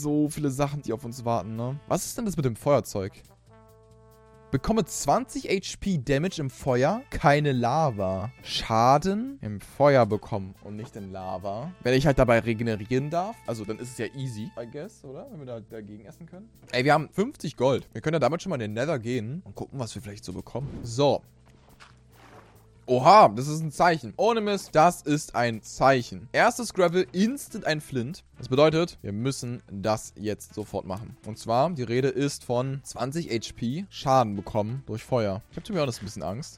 so viele Sachen, die auf uns warten, ne? Was ist denn das mit dem Feuerzeug? Bekomme 20 HP Damage im Feuer, keine Lava. Schaden im Feuer bekommen und nicht in Lava. Wenn ich halt dabei regenerieren darf, also dann ist es ja easy, I guess, oder? Wenn wir da dagegen essen können. Ey, wir haben 50 Gold. Wir können ja damit schon mal in den Nether gehen und gucken, was wir vielleicht so bekommen. So. Oha, das ist ein Zeichen. Ohne Mist, das ist ein Zeichen. Erstes Gravel, instant ein Flint. Das bedeutet, wir müssen das jetzt sofort machen. Und zwar, die Rede ist von 20 HP Schaden bekommen durch Feuer. Ich habe mir auch das ein bisschen Angst.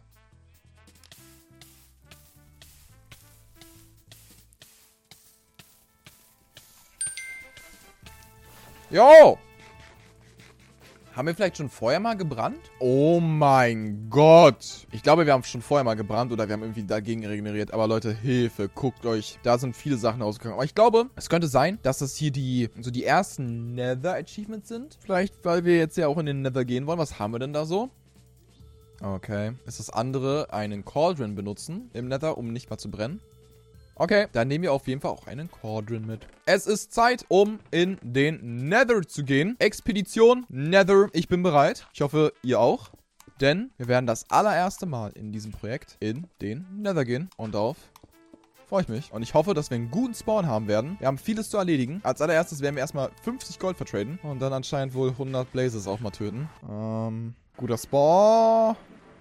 Jo! Haben wir vielleicht schon vorher mal gebrannt? Oh mein Gott. Ich glaube, wir haben schon vorher mal gebrannt oder wir haben irgendwie dagegen regeneriert. Aber Leute, Hilfe, guckt euch. Da sind viele Sachen rausgekommen. Aber ich glaube, es könnte sein, dass das hier die ersten Nether-Achievements sind. Vielleicht, weil wir jetzt ja auch in den Nether gehen wollen. Was haben wir denn da so? Okay. Ist das andere einen Cauldron benutzen im Nether, um nicht mal zu brennen? Okay, dann nehmen wir auf jeden Fall auch einen Cauldron mit. Es ist Zeit, um in den Nether zu gehen. Expedition Nether. Ich bin bereit. Ich hoffe, ihr auch. Denn wir werden das allererste Mal in diesem Projekt in den Nether gehen. Und darauf freue ich mich. Und ich hoffe, dass wir einen guten Spawn haben werden. Wir haben vieles zu erledigen. Als allererstes werden wir erstmal 50 Gold vertraden. Und dann anscheinend wohl 100 Blazes auch mal töten. Guter Spawn.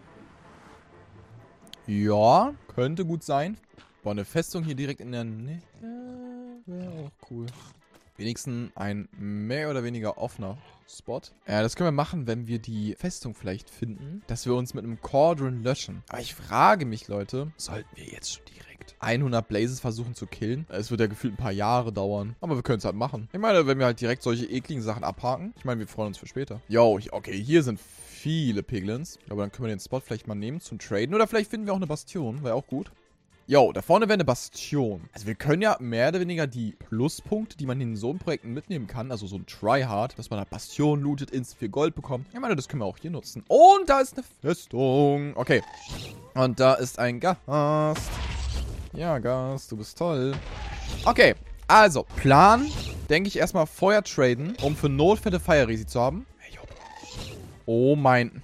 Ja, könnte gut sein. Boah, eine Festung hier direkt in der Nähe wäre auch cool. Wenigstens ein mehr oder weniger offener Spot. Ja, das können wir machen, wenn wir die Festung vielleicht finden, dass wir uns mit einem Cauldron löschen. Aber ich frage mich, Leute, sollten wir jetzt schon direkt 100 Blazes versuchen zu killen? Es wird ja gefühlt ein paar Jahre dauern. Aber wir können es halt machen. Ich meine, wenn wir halt direkt solche ekligen Sachen abhaken. Ich meine, wir freuen uns für später. Yo, okay, hier sind viele Piglins. Aber dann können wir den Spot vielleicht mal nehmen zum Traden. Oder vielleicht finden wir auch eine Bastion. Wäre auch gut. Jo, da vorne wäre eine Bastion. Also wir können ja mehr oder weniger die Pluspunkte, die man in so einem Projekten mitnehmen kann, also so ein Tryhard, dass man da Bastion lootet, instant 4 Gold bekommt. Ich meine, das können wir auch hier nutzen. Und da ist eine Festung. Okay. Und da ist ein Gast. Ja, Gast, du bist toll. Okay, also, Plan, denke ich erstmal Feuer traden, um für Notfälle Fire Resi zu haben. Oh mein...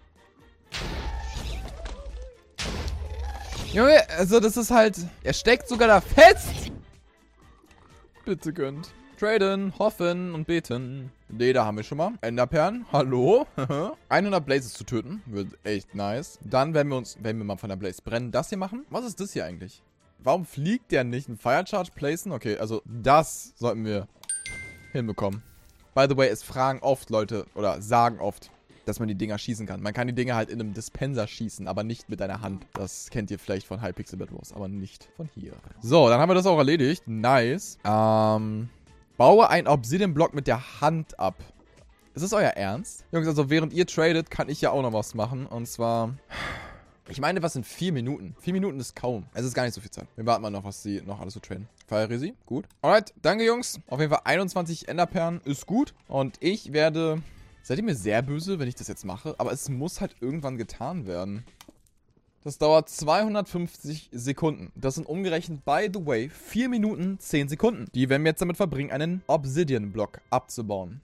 Junge, also das ist halt... Er steckt sogar da fest. Bitte gönnt. Traden, hoffen und beten. Leder haben wir schon mal. Enderperlen, hallo. 100 Blazes zu töten, wird echt nice. Dann werden wir uns, wenn wir mal von der Blaze brennen, das hier machen. Was ist das hier eigentlich? Warum fliegt der nicht? Ein Fire Charge placen? Okay, also das sollten wir hinbekommen. By the way, es fragen oft Leute, oder sagen oft, dass man die Dinger schießen kann. Man kann die Dinger halt in einem Dispenser schießen, aber nicht mit deiner Hand. Das kennt ihr vielleicht von Hypixel Bed Wars, aber nicht von hier. So, dann haben wir das auch erledigt. Nice. Baue einen Obsidian-Block mit der Hand ab. Ist das euer Ernst? Jungs, also während ihr tradet, kann ich ja auch noch was machen. Und zwar... Ich meine, was sind 4 Minuten? 4 Minuten ist kaum. Es ist gar nicht so viel Zeit. Wir warten mal noch, was sie noch alles so traden. Fire Resi, gut. Alright, danke Jungs. Auf jeden Fall 21 Enderperlen ist gut. Und ich werde... Seid ihr mir sehr böse, wenn ich das jetzt mache? Aber es muss halt irgendwann getan werden. Das dauert 250 Sekunden. Das sind umgerechnet, by the way, 4 Minuten 10 Sekunden. Die werden wir jetzt damit verbringen, einen Obsidian-Block abzubauen.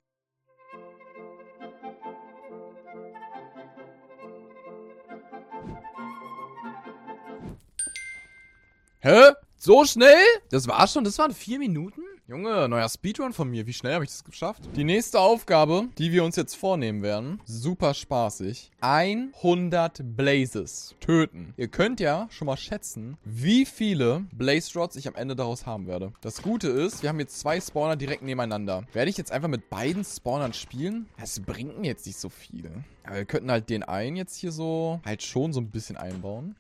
Hä? So schnell? Das war schon? Das waren 4 Minuten? Junge, neuer Speedrun von mir. Wie schnell habe ich das geschafft? Die nächste Aufgabe, die wir uns jetzt vornehmen werden, super spaßig. 100 Blazes töten. Ihr könnt ja schon mal schätzen, wie viele Blaze Rods ich am Ende daraus haben werde. Das Gute ist, wir haben jetzt 2 Spawner direkt nebeneinander. Werde ich jetzt einfach mit beiden Spawnern spielen? Das bringt mir jetzt nicht so viel. Aber wir könnten halt den einen jetzt hier so halt schon so ein bisschen einbauen.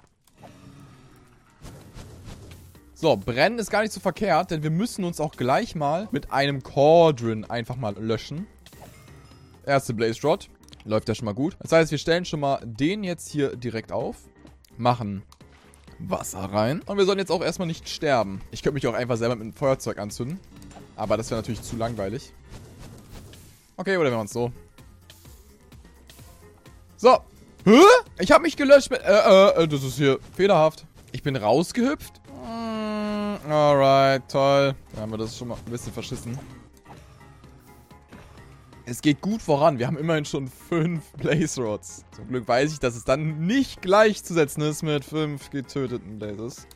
So, brennen ist gar nicht so verkehrt, denn wir müssen uns auch gleich mal mit einem Cauldron einfach mal löschen. Erste Blaze Rod. Läuft ja schon mal gut. Das heißt, wir stellen schon mal den jetzt hier direkt auf. Machen Wasser rein. Und wir sollen jetzt auch erstmal nicht sterben. Ich könnte mich auch einfach selber mit einem Feuerzeug anzünden. Aber das wäre natürlich zu langweilig. Okay, oder wir machen es so. So. Hä? Ich habe mich gelöscht mit... das ist hier fehlerhaft. Ich bin rausgehüpft. Alright, toll. Dann haben wir das schon mal ein bisschen verschissen. Es geht gut voran. Wir haben immerhin schon 5 Blaze Rods. Zum Glück weiß ich, dass es dann nicht gleichzusetzen ist mit 5 getöteten Blazes.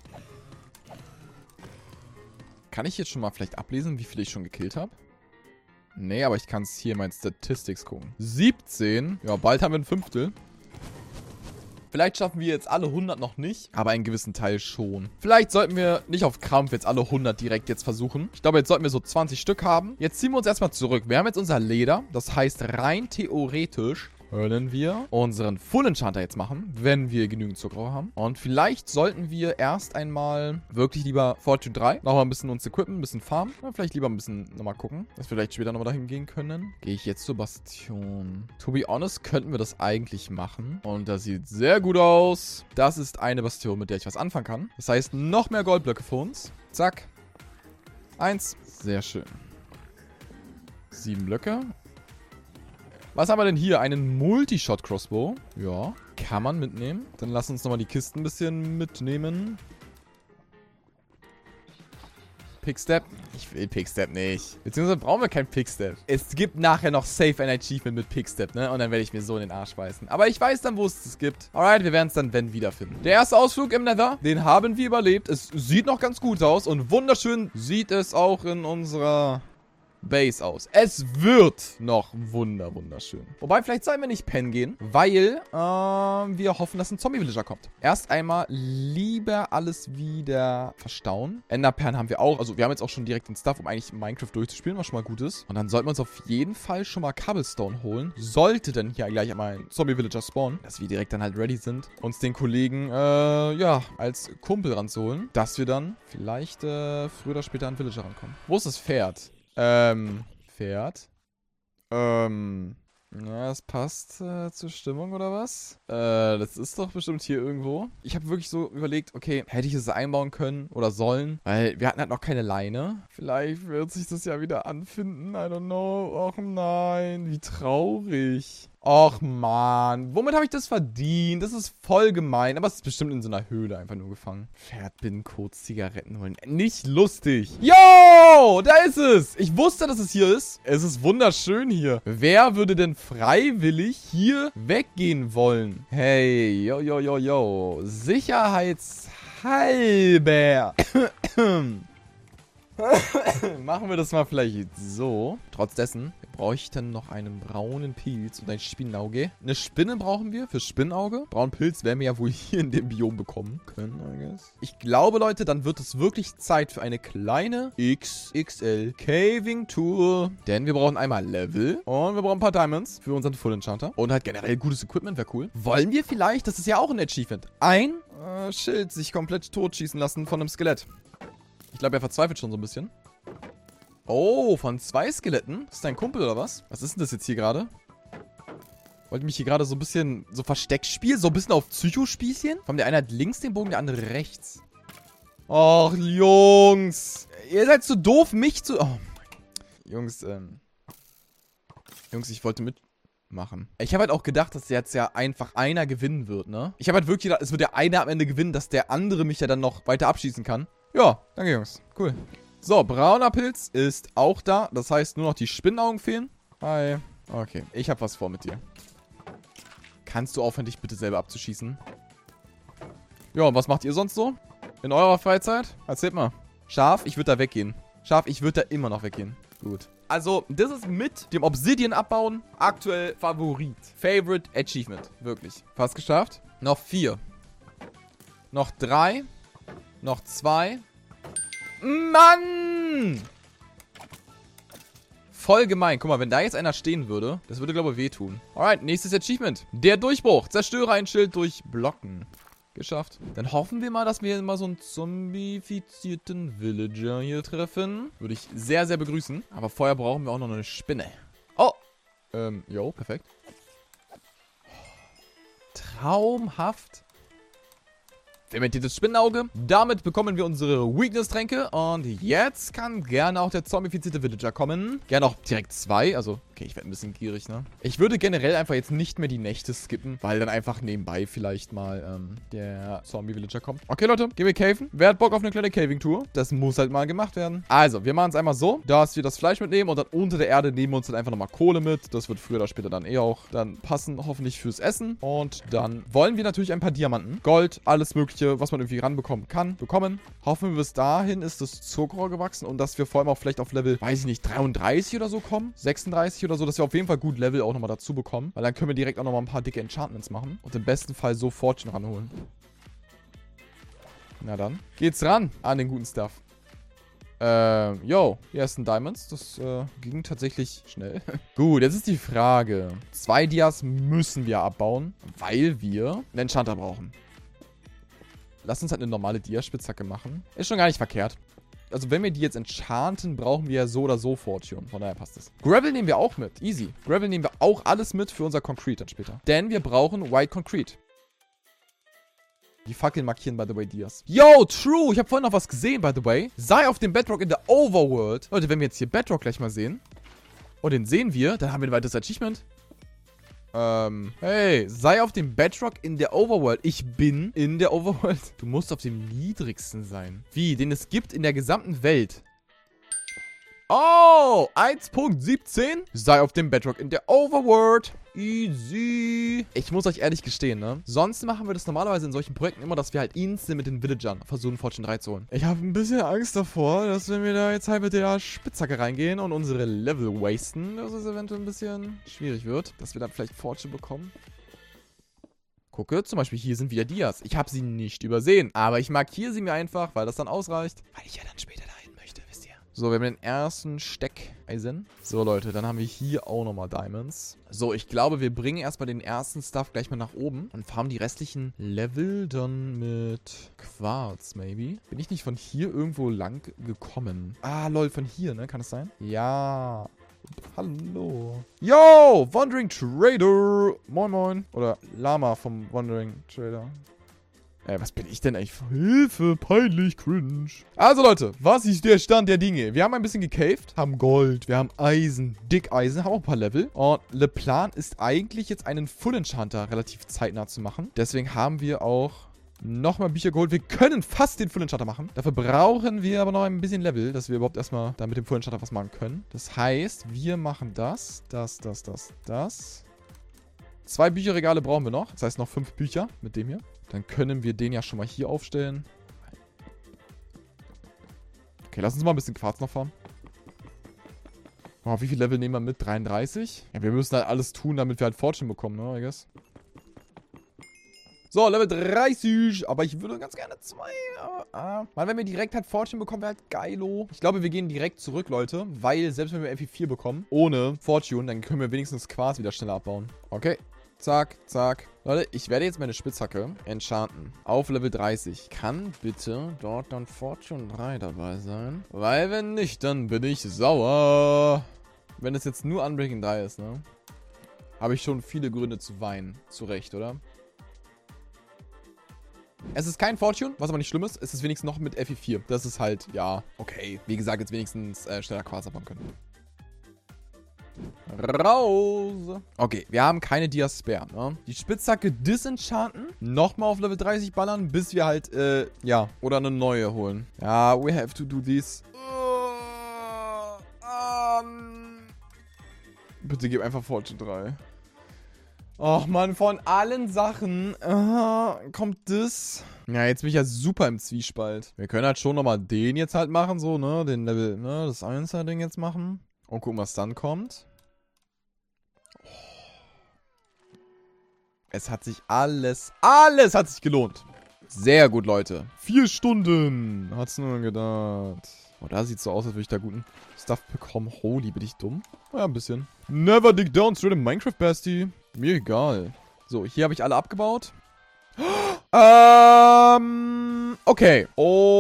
Kann ich jetzt schon mal vielleicht ablesen, wie viele ich schon gekillt habe? Nee, aber ich kann es hier in meinen Statistics gucken. 17. Ja, bald haben wir ein Fünftel. Vielleicht schaffen wir jetzt alle 100 noch nicht, aber einen gewissen Teil schon. Vielleicht sollten wir nicht auf Krampf jetzt alle 100 direkt jetzt versuchen. Ich glaube, jetzt sollten wir so 20 Stück haben. Jetzt ziehen wir uns erstmal zurück. Wir haben jetzt unser Leder. Das heißt, rein theoretisch können wir unseren Full Enchanter jetzt machen, wenn wir genügend Zucker haben. Und vielleicht sollten wir erst einmal wirklich lieber Fortune 3 nochmal ein bisschen uns equippen, ein bisschen farmen. Oder vielleicht lieber ein bisschen nochmal gucken, dass wir vielleicht später nochmal dahin gehen können. Gehe ich jetzt zur Bastion. To be honest, könnten wir das eigentlich machen. Und das sieht sehr gut aus. Das ist eine Bastion, mit der ich was anfangen kann. Das heißt, noch mehr Goldblöcke für uns. Zack. 1. Sehr schön. 7 Blöcke. Was haben wir denn hier? Einen Multishot-Crossbow. Ja, kann man mitnehmen. Dann lass uns nochmal die Kisten ein bisschen mitnehmen. Pickstep. Ich will Pickstep nicht. Beziehungsweise brauchen wir kein Pickstep. Es gibt nachher noch safe ein Achievement mit Pickstep, ne? Und dann werde ich mir so in den Arsch beißen. Aber ich weiß dann, wo es das gibt. Alright, wir werden es dann, wenn, wiederfinden. Der erste Ausflug im Nether, den haben wir überlebt. Es sieht noch ganz gut aus. Und wunderschön sieht es auch in unserer Base aus. Es wird noch wunderschön. Wobei, vielleicht sollen wir nicht pennen gehen, weil wir hoffen, dass ein Zombie-Villager kommt. Erst einmal lieber alles wieder verstauen. Enderperlen haben wir auch. Also wir haben jetzt auch schon direkt den Stuff, um eigentlich Minecraft durchzuspielen, was schon mal gut ist. Und dann sollten wir uns auf jeden Fall schon mal Cobblestone holen. Sollte denn hier gleich einmal ein Zombie-Villager spawnen, dass wir direkt dann halt ready sind, uns den Kollegen, ja, als Kumpel ranzuholen, dass wir dann vielleicht früher oder später an Villager rankommen. Wo ist das Pferd? Pferd. Na, das passt zur Stimmung oder was? Das ist doch bestimmt hier irgendwo. Ich habe wirklich so überlegt, okay, hätte ich es einbauen können oder sollen? Weil wir hatten halt noch keine Leine. Vielleicht wird sich das ja wieder anfinden. I don't know. Och nein, wie traurig. Och man, womit habe ich das verdient? Das ist voll gemein, aber es ist bestimmt in so einer Höhle einfach nur gefangen. Pferdbinnencodes, Zigaretten holen. Nicht lustig. Yo, da ist es. Ich wusste, dass es hier ist. Es ist wunderschön hier. Wer würde denn freiwillig hier weggehen wollen? Hey, yo. Sicherheitshalber. Machen wir das mal vielleicht so. Trotz dessen, wir bräuchten noch einen braunen Pilz und ein Spinnenauge. Eine Spinne brauchen wir für Spinnenauge. Braunen Pilz werden wir ja wohl hier in dem Biom bekommen können, I guess. Ich glaube, Leute, dann wird es wirklich Zeit für eine kleine XXL Caving Tour. Denn wir brauchen einmal Level und wir brauchen ein paar Diamonds für unseren Full Enchanter. Und halt generell gutes Equipment wäre cool. Wollen wir vielleicht, das ist ja auch ein Achievement, ein Schild sich komplett totschießen lassen von einem Skelett. Ich glaube, er verzweifelt schon so ein bisschen. Oh, von 2 Skeletten? Ist das dein Kumpel oder was? Was ist denn das jetzt hier gerade? Wollte mich hier gerade so ein bisschen so Versteckspiel? So ein bisschen auf Psychospießchen? Vor allem der eine hat links den Bogen, der andere rechts. Och, Jungs. Ihr seid zu doof, mich zu... Oh mein Gott. Jungs, ich wollte mitmachen. Ich habe halt auch gedacht, dass jetzt ja einfach einer gewinnen wird, ne? Ich habe halt wirklich gedacht, es wird der eine am Ende gewinnen, dass der andere mich ja dann noch weiter abschießen kann. Ja, danke, Jungs. Cool. So, brauner Pilz ist auch da. Das heißt, nur noch die Spinnenaugen fehlen. Hi. Okay, ich habe was vor mit dir. Kannst du aufhören, dich bitte selber abzuschießen? Ja, und was macht ihr sonst so? In eurer Freizeit? Erzählt mal. Schaf, ich würde da weggehen. Schaf, ich würde da immer noch weggehen. Gut. Also, das ist mit dem Obsidian abbauen aktuell Favorit. Favorite Achievement. Wirklich. Fast geschafft. Noch 4. Noch 3. Noch 2. Mann! Voll gemein. Guck mal, wenn da jetzt einer stehen würde, das würde, glaube ich, wehtun. Alright, nächstes Achievement. Der Durchbruch. Zerstöre ein Schild durch Blocken. Geschafft. Dann hoffen wir mal, dass wir mal so einen zombifizierten Villager hier treffen. Würde ich sehr, sehr begrüßen. Aber vorher brauchen wir auch noch eine Spinne. Oh! Jo, perfekt. Traumhaft. Fermentiertes Spinnenauge. Damit bekommen wir unsere Weakness-Tränke. Und jetzt kann gerne auch der zombifizierte Villager kommen. Gerne auch direkt 2. Also Okay, ich werde ein bisschen gierig, ne? Ich würde generell einfach jetzt nicht mehr die Nächte skippen, weil dann einfach nebenbei vielleicht mal der Zombie-Villager kommt. Okay, Leute, gehen wir caven. Wer hat Bock auf eine kleine Caving-Tour? Das muss halt mal gemacht werden. Also, wir machen es einmal so, dass wir das Fleisch mitnehmen und dann unter der Erde nehmen wir uns dann einfach nochmal Kohle mit. Das wird früher oder später dann eh auch dann passen, hoffentlich fürs Essen. Und dann wollen wir natürlich ein paar Diamanten, Gold, alles mögliche, was man irgendwie ranbekommen kann, bekommen. Hoffen wir, bis dahin ist das Zuckerrohr gewachsen und dass wir vor allem auch vielleicht auf Level, weiß ich nicht, 33 oder so kommen, 36 oder so, dass wir auf jeden Fall gut Level auch nochmal dazu bekommen, weil dann können wir direkt auch nochmal ein paar dicke Enchantments machen und im besten Fall so Fortune ranholen. Na dann, geht's ran an den guten Stuff. Yo, hier ist ein Diamonds. Das ging tatsächlich schnell. Gut, jetzt ist die Frage. 2 Dias müssen wir abbauen, weil wir einen Enchanter brauchen. Lass uns halt eine normale Dia-Spitzhacke machen. Ist schon gar nicht verkehrt. Also wenn wir die jetzt enchanten, brauchen wir ja so oder so Fortune. Von daher passt das. Gravel nehmen wir auch mit. Easy. Gravel nehmen wir auch alles mit für unser Concrete dann später. Denn wir brauchen White Concrete. Die Fackeln markieren, by the way, Dias. Yo, true. Ich habe vorhin noch was gesehen, by the way. Sei auf dem Bedrock in der Overworld. Leute, wenn wir jetzt hier Bedrock gleich mal sehen. Und den sehen wir, dann haben wir ein weiteres Achievement. Hey, sei auf dem Bedrock in der Overworld. Ich bin in der Overworld. Du musst auf dem niedrigsten sein. Wie? Den es gibt in der gesamten Welt. Oh, 1.17. Sei auf dem Bedrock in der Overworld. Easy. Ich muss euch ehrlich gestehen, ne? Sonst machen wir das normalerweise in solchen Projekten immer, dass wir halt instant mit den Villagern versuchen, Fortune 3 zu holen. Ich habe ein bisschen Angst davor, dass wenn wir da jetzt halt mit der Spitzhacke reingehen und unsere Level wasten, dass es eventuell ein bisschen schwierig wird, dass wir dann vielleicht Fortune bekommen. Gucke, zum Beispiel hier sind wieder Dias. Ich habe sie nicht übersehen, aber ich markiere sie mir einfach, weil das dann ausreicht, weil ich ja dann später dahin möchte, wisst ihr. So, wir haben den ersten Steckeisen. So, Leute, dann haben wir hier auch nochmal Diamonds. So, ich glaube, wir bringen erstmal den ersten Stuff gleich mal nach oben und farmen die restlichen Level dann mit Quarz, maybe. Bin ich nicht von hier irgendwo lang gekommen? Ah, lol, von hier, ne? Kann es sein? Ja. Hallo. Yo, Wandering Trader. Moin, moin. Oder Lama vom Wandering Trader. Was bin ich denn eigentlich? Hilfe, peinlich, cringe. Also Leute, was ist der Stand der Dinge? Wir haben ein bisschen gecaved, haben Gold, wir haben Eisen, Dickeisen, haben auch ein paar Level. Und der Plan ist eigentlich jetzt einen Full Enchanter relativ zeitnah zu machen. Deswegen haben wir auch nochmal Bücher geholt. Wir können fast den Full Enchanter machen. Dafür brauchen wir aber noch ein bisschen Level, dass wir überhaupt erstmal da mit dem Full Enchanter was machen können. Das heißt, wir machen das. 2 Bücherregale brauchen wir noch. Das heißt noch 5 Bücher mit dem hier. Dann können wir den ja schon mal hier aufstellen. Okay, lass uns mal ein bisschen Quarz noch farmen. Oh, wie viel Level nehmen wir mit? 33? Ja, wir müssen halt alles tun, damit wir halt Fortune bekommen, ne, I guess. So, Level 30. Aber ich würde ganz gerne 2. Weil wenn wir direkt halt Fortune bekommen, wäre halt geilo. Ich glaube, wir gehen direkt zurück, Leute. Weil selbst wenn wir MP4 bekommen, ohne Fortune, dann können wir wenigstens Quarz wieder schneller abbauen. Okay. Zack, zack. Leute, ich werde jetzt meine Spitzhacke enchanten. Auf Level 30. Kann bitte dort dann Fortune 3 dabei sein? Weil wenn nicht, dann bin ich sauer. Wenn es jetzt nur Unbreaking 3 ist, ne? Habe ich schon viele Gründe zu weinen. Zu Recht, oder? Es ist kein Fortune, was aber nicht schlimm ist. Es ist wenigstens noch mit FE4. Das ist halt, ja, okay. Wie gesagt, jetzt wenigstens schneller Quarz abbauen können. Raus. Okay, wir haben keine Dias Spare, ne? Die Spitzhacke disenchanten. Nochmal auf Level 30 ballern, bis wir halt, ja, oder eine neue holen. Ja, we have to do this. Bitte gib einfach Fortune 3. Och man, von allen Sachen kommt das. Ja, jetzt bin ich ja super im Zwiespalt. Wir können halt schon nochmal den jetzt halt machen, so, ne? Den Level, ne? Das 1er-Ding jetzt machen. Und gucken, was dann kommt. Es hat sich alles hat sich gelohnt. Sehr gut, Leute. 4 Stunden hat's nur gedauert. Oh, da sieht's so aus, als würde ich da guten Stuff bekommen. Holy, bin ich dumm? Ja, ein bisschen. Never dig down straight in Minecraft, Bestie. Mir egal. So, hier habe ich alle abgebaut. Okay.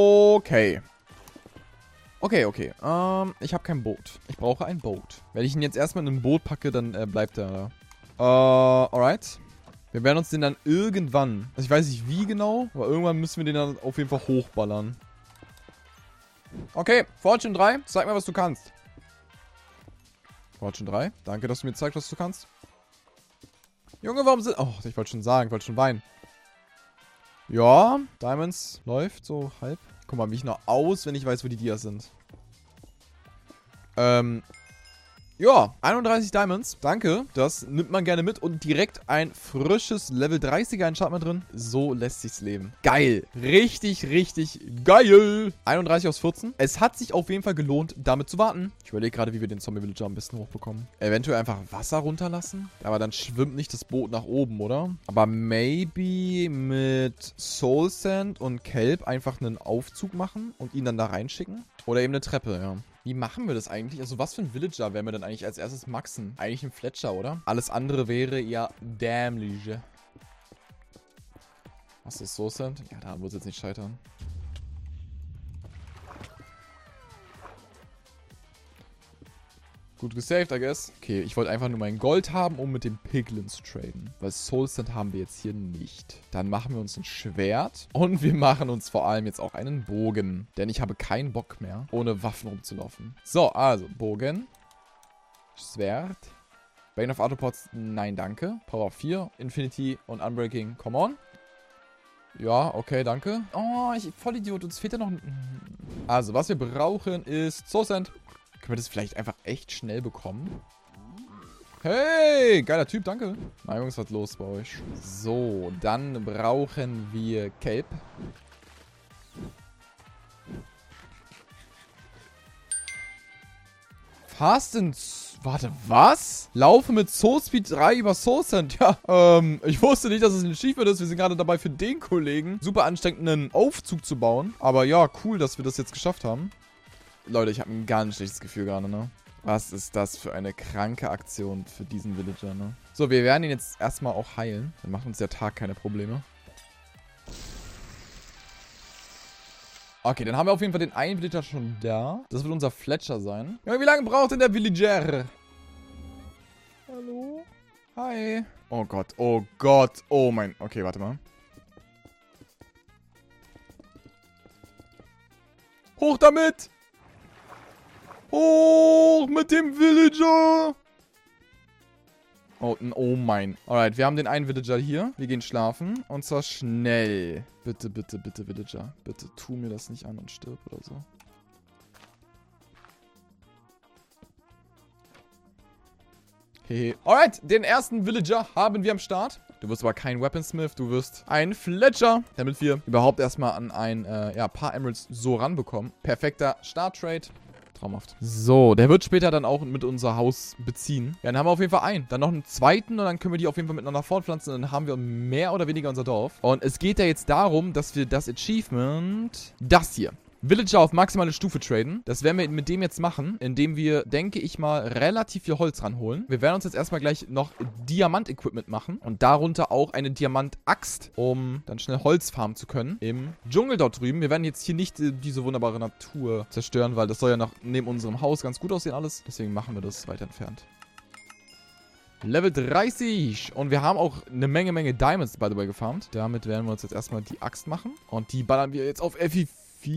Okay. Ich habe kein Boot. Ich brauche ein Boot. Wenn ich ihn jetzt erstmal in ein Boot packe, dann bleibt er da. Alright. Wir werden uns den dann irgendwann, also ich weiß nicht wie genau, aber irgendwann müssen wir den dann auf jeden Fall hochballern. Okay, Fortune 3, zeig mir, was du kannst. Braucht schon 3. Danke, dass du mir zeigst, was du kannst. Junge, warum sind... Oh, ich wollte schon sagen, ich wollte schon weinen. Ja, Diamonds läuft so halb. Guck mal, wie ich noch auswendig weiß, wo die Dias sind. Ja, 31 Diamonds. Danke. Das nimmt man gerne mit. Und direkt ein frisches Level 30er Enchantment drin. So lässt sich's leben. Geil. Richtig, richtig geil. 31 aus 14. Es hat sich auf jeden Fall gelohnt, damit zu warten. Ich überlege gerade, wie wir den Zombie Villager am besten hochbekommen. Eventuell einfach Wasser runterlassen. Aber dann schwimmt nicht das Boot nach oben, oder? Aber maybe mit Soul Sand und Kelp einfach einen Aufzug machen und ihn dann da reinschicken. Oder eben eine Treppe, ja. Wie machen wir das eigentlich? Also was für ein Villager werden wir denn eigentlich als erstes maxen? Eigentlich ein Fletcher, oder? Alles andere wäre ja dämlich. Was ist so Sand? Ja, da wird es jetzt nicht scheitern. Gut gesaved, I guess. Okay, ich wollte einfach nur mein Gold haben, um mit den Piglins zu traden. Weil Soul Sand haben wir jetzt hier nicht. Dann machen wir uns ein Schwert. Und wir machen uns vor allem jetzt auch einen Bogen. Denn ich habe keinen Bock mehr, ohne Waffen rumzulaufen. So, also, Bogen. Schwert. Bane of Arthropods, nein, danke. Power 4, Infinity und Unbreaking, come on. Ja, okay, danke. Oh, ich Vollidiot, uns fehlt ja noch ein... Also, was wir brauchen ist Soul Sand. Können wir das vielleicht einfach echt schnell bekommen? Hey, geiler Typ, danke. Na Jungs, was los bei euch? So, dann brauchen wir Kelp. Warte, was? Laufe mit Soul Speed 3 über Soul Sand. Ja, ich wusste nicht, dass es ein Achievement ist. Wir sind gerade dabei für den Kollegen super anstrengenden Aufzug zu bauen. Aber ja, cool, dass wir das jetzt geschafft haben. Leute, ich habe ein ganz schlechtes Gefühl gerade, ne? Was ist das für eine kranke Aktion für diesen Villager, ne? So, wir werden ihn jetzt erstmal auch heilen. Dann macht uns der Tag keine Probleme. Okay, dann haben wir auf jeden Fall den einen Villager schon da. Das wird unser Fletcher sein. Ja, wie lange braucht denn der Villager? Hallo? Hi. Oh Gott, oh Gott, oh mein... Okay, warte mal. Hoch damit! Hoch mit dem Villager! Oh mein. Alright, wir haben den einen Villager hier. Wir gehen schlafen. Und zwar schnell. Bitte, bitte, bitte, Villager. Bitte tu mir das nicht an und stirb oder so. Hehe. Alright, den ersten Villager haben wir am Start. Du wirst aber kein Weaponsmith, du wirst ein Fletcher. Damit wir überhaupt erstmal an ein paar Emeralds so ranbekommen. Perfekter Start-Trade. Traumhaft. So, der wird später dann auch mit unser Haus beziehen. Ja, dann haben wir auf jeden Fall einen. Dann noch einen zweiten und dann können wir die auf jeden Fall miteinander fortpflanzen. Und dann haben wir mehr oder weniger unser Dorf. Und es geht ja jetzt darum, dass wir das Achievement, das hier, Villager auf maximale Stufe traden. Das werden wir mit dem jetzt machen, indem wir, denke ich mal, relativ viel Holz ranholen. Wir werden uns jetzt erstmal gleich noch Diamant-Equipment machen und darunter auch eine Diamant-Axt, um dann schnell Holz farmen zu können im Dschungel dort drüben. Wir werden jetzt hier nicht diese wunderbare Natur zerstören, weil das soll ja noch neben unserem Haus ganz gut aussehen alles. Deswegen machen wir das weiter entfernt. Level 30. Und wir haben auch eine Menge Diamonds, by the way, gefarmt. Damit werden wir uns jetzt erstmal die Axt machen. Und die ballern wir jetzt auf FI4.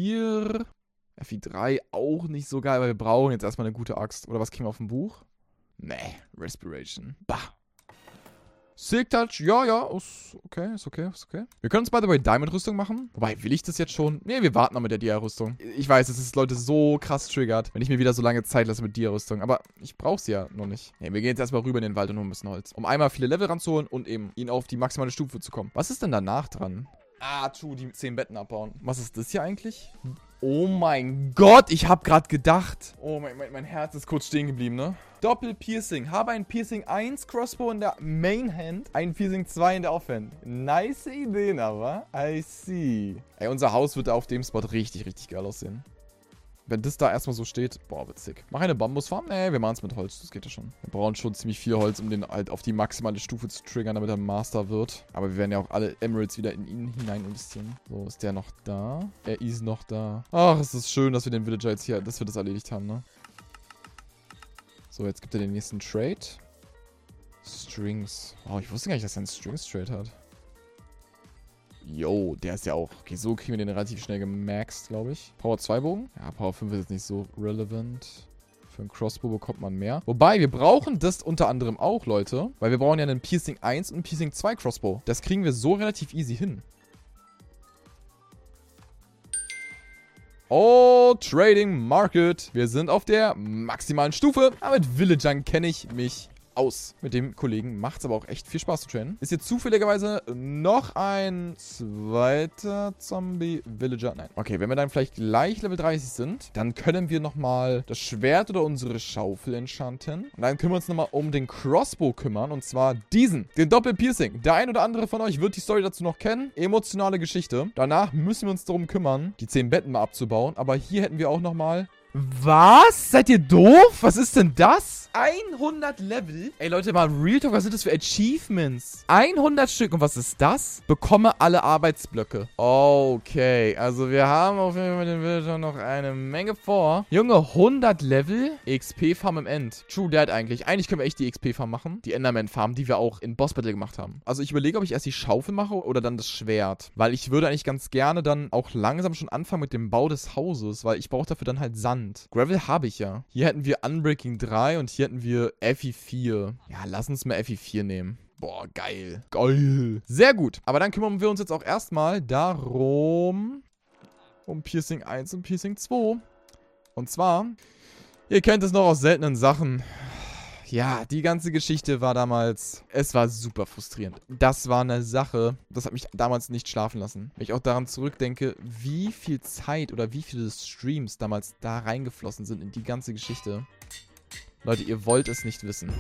FI3 auch nicht so geil, weil wir brauchen jetzt erstmal eine gute Axt. Oder was kriegen wir auf dem Buch? Nee, Respiration. Bah. Silk Touch, ja, ist okay. Wir können uns, by the way, Diamond-Rüstung machen. Wobei, will ich das jetzt schon? Nee, wir warten noch mit der Dia-Rüstung. Ich weiß, es ist Leute so krass triggert, wenn ich mir wieder so lange Zeit lasse mit Dia-Rüstung. Aber ich brauche sie ja noch nicht. Nee, wir gehen jetzt erstmal rüber in den Wald und holen ein bisschen Holz. Um einmal viele Level ranzuholen und eben ihn auf die maximale Stufe zu kommen. Was ist denn danach dran? Die 10 Betten abbauen. Was ist das hier eigentlich? Oh mein Gott, ich habe gerade gedacht. Oh, mein Herz ist kurz stehen geblieben, ne? Doppel-Piercing. Habe ein Piercing 1 Crossbow in der Main Hand, ein Piercing 2 in der Offhand. Nice Ideen aber. I see. Ey, unser Haus wird auf dem Spot richtig geil aussehen. Wenn das da erstmal so steht, boah, witzig. Mach eine Bambusfarm? Nee, wir machen es mit Holz. Das geht ja schon. Wir brauchen schon ziemlich viel Holz, um den halt auf die maximale Stufe zu triggern, damit er Master wird. Aber wir werden ja auch alle Emeralds wieder in ihn hinein investieren. So, ist der noch da? Er ist noch da. Ach, es ist schön, dass wir den Villager jetzt hier, dass wir das erledigt haben, ne? So, jetzt gibt er den nächsten Trade. Strings. Oh, ich wusste gar nicht, dass er einen Strings-Trade hat. Yo, der ist ja auch... Okay, so kriegen wir den relativ schnell gemaxt, glaube ich. Power 2 Bogen? Ja, Power 5 ist jetzt nicht so relevant. Für einen Crossbow bekommt man mehr. Wobei, wir brauchen das unter anderem auch, Leute. Weil wir brauchen ja einen Piercing 1 und einen Piercing 2 Crossbow. Das kriegen wir so relativ easy hin. Oh, Trading Market. Wir sind auf der maximalen Stufe. Aber mit Villagern kenne ich mich aus. Mit dem Kollegen macht es aber auch echt viel Spaß zu trainen. Ist hier zufälligerweise noch ein zweiter Zombie-Villager? Nein. Okay, wenn wir dann vielleicht gleich Level 30 sind, dann können wir nochmal das Schwert oder unsere Schaufel enchanten. Und dann können wir uns nochmal um den Crossbow kümmern. Und zwar diesen. Den Doppel-Piercing. Der ein oder andere von euch wird die Story dazu noch kennen. Emotionale Geschichte. Danach müssen wir uns darum kümmern, die 10 Betten mal abzubauen. Aber hier hätten wir auch nochmal... Was? Seid ihr doof? Was ist denn das? 100 Level? Ey Leute, mal Real Talk, was sind das für Achievements? 100 Stück. Und was ist das? Bekomme alle Arbeitsblöcke. Okay, also wir haben auf jeden Fall mit dem Villager noch eine Menge vor. Junge, 100 Level? XP-Farm im End. True Dad eigentlich. Eigentlich können wir echt die XP-Farm machen. Die Enderman-Farm, die wir auch in Boss Battle gemacht haben. Also ich überlege, ob ich erst die Schaufel mache oder dann das Schwert. Weil ich würde eigentlich ganz gerne dann auch langsam schon anfangen mit dem Bau des Hauses. Weil ich brauche dafür dann halt Sand. Gravel habe ich ja. Hier hätten wir Unbreaking 3 und hier hätten wir FE4. Ja, lass uns mal FE4 nehmen. Boah, geil. Geil. Sehr gut. Aber dann kümmern wir uns jetzt auch erstmal darum, um Piercing 1 und Piercing 2. Und zwar, ihr kennt es noch aus seltenen Sachen. Ja, die ganze Geschichte war damals, es war super frustrierend. Das war eine Sache, das hat mich damals nicht schlafen lassen. Wenn ich auch daran zurückdenke, wie viel Zeit oder wie viele Streams damals da reingeflossen sind in die ganze Geschichte. Leute, ihr wollt es nicht wissen.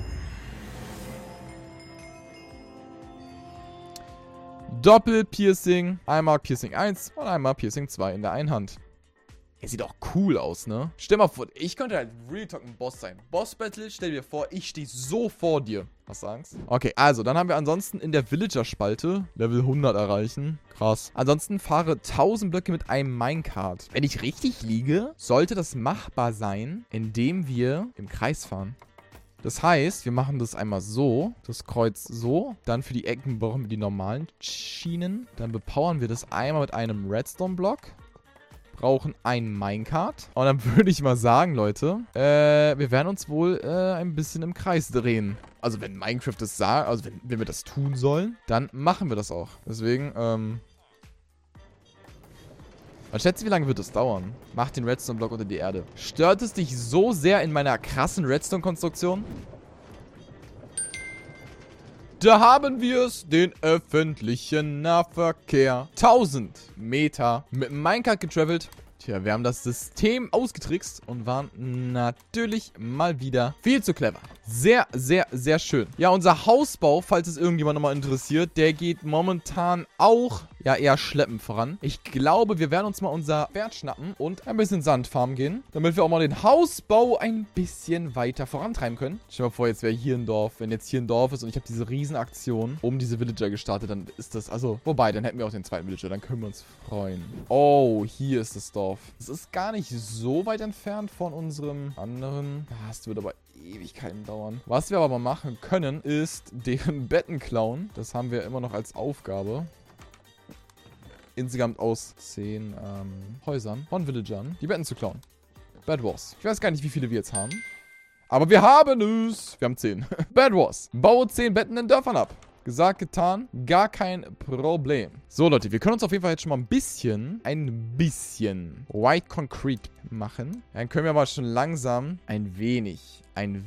Doppel-Piercing, einmal Piercing 1 und einmal Piercing 2 in der einen Hand. Er sieht auch cool aus, ne? Stell mal vor, ich könnte halt Real Talk ein Boss sein. Boss Battle, stell dir vor, ich stehe so vor dir. Hast du Angst? Okay, also, dann haben wir ansonsten in der Villager-Spalte Level 100 erreichen. Krass. Ansonsten fahre 1000 Blöcke mit einem Minecart. Wenn ich richtig liege, sollte das machbar sein, indem wir im Kreis fahren. Das heißt, wir machen das einmal so, das Kreuz so, dann für die Ecken brauchen wir die normalen Schienen. Dann bepowern wir das einmal mit einem Redstone-Block. Brauchen ein Minecart. Und dann würde ich mal sagen, Leute, wir werden uns wohl ein bisschen im Kreis drehen. Also wenn Minecraft das sagt, also wenn wir das tun sollen, dann machen wir das auch. Deswegen, was schätzt du, wie lange wird das dauern? Mach den Redstone-Block unter die Erde. Stört es dich so sehr in meiner krassen Redstone-Konstruktion? Da haben wir es, den öffentlichen Nahverkehr. 1000 Meter mit dem Minecart getravelt. Tja, wir haben das System ausgetrickst und waren natürlich mal wieder viel zu clever. Sehr, sehr, sehr schön. Ja, unser Hausbau, falls es irgendjemand nochmal interessiert, der geht momentan auch ja eher schleppend voran. Ich glaube, wir werden uns mal unser Pferd schnappen und ein bisschen Sand farmen gehen, damit wir auch mal den Hausbau ein bisschen weiter vorantreiben können. Stell dir mal vor, jetzt wäre hier ein Dorf. Wenn jetzt hier ein Dorf ist und ich habe diese Riesenaktion um diese Villager gestartet, dann ist das, also, wobei, dann hätten wir auch den zweiten Villager, dann können wir uns freuen. Oh, hier ist das Dorf. Das ist gar nicht so weit entfernt von unserem anderen. Das wird aber Ewigkeiten dauern. Was wir aber mal machen können, ist deren Betten klauen. Das haben wir immer noch als Aufgabe. Insgesamt aus 10 Häusern von Villagern, die Betten zu klauen. Bad Wars. Ich weiß gar nicht, wie viele wir jetzt haben. Aber wir haben es. Wir haben 10. Bad Wars. Baue 10 Betten in Dörfern ab. Gesagt, getan. Gar kein Problem. So, Leute, wir können uns auf jeden Fall jetzt schon mal ein bisschen White Concrete machen. Dann können wir mal schon langsam ein wenig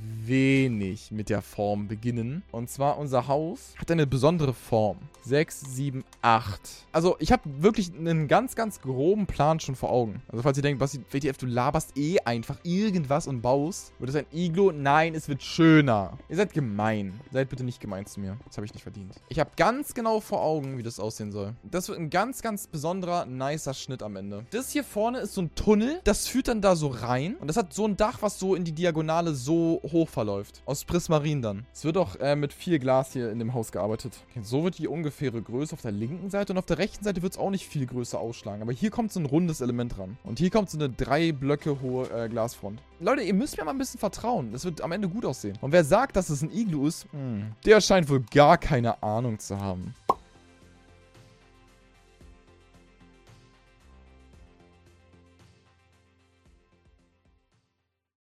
mit der Form beginnen. Und zwar, unser Haus hat eine besondere Form. 6, 7, 8. Also, ich habe wirklich einen ganz, ganz groben Plan schon vor Augen. Also, falls ihr denkt, Basti, WTF, du laberst einfach irgendwas und baust. Wird es ein Iglo? Nein, es wird schöner. Ihr seid gemein. Seid bitte nicht gemein zu mir. Das habe ich nicht verdient. Ich habe ganz genau vor Augen, wie das aussehen soll. Das wird ein ganz, ganz besonderer, nicer Schnitt am Ende. Das hier vorne ist so ein Tunnel. Das führt dann da so rein. Und das hat so ein Dach, was so in die Diagonale so hoch verläuft. Aus Prismarin dann. Es wird auch mit viel Glas hier in dem Haus gearbeitet. Okay, so wird die ungefähre Größe auf der linken Seite. Und auf der rechten Seite wird es auch nicht viel größer ausschlagen. Aber hier kommt so ein rundes Element ran. Und hier kommt so eine 3 Blöcke hohe Glasfront. Leute, ihr müsst mir mal ein bisschen vertrauen. Das wird am Ende gut aussehen. Und wer sagt, dass es ein Iglu ist, der scheint wohl gar keine Ahnung zu haben.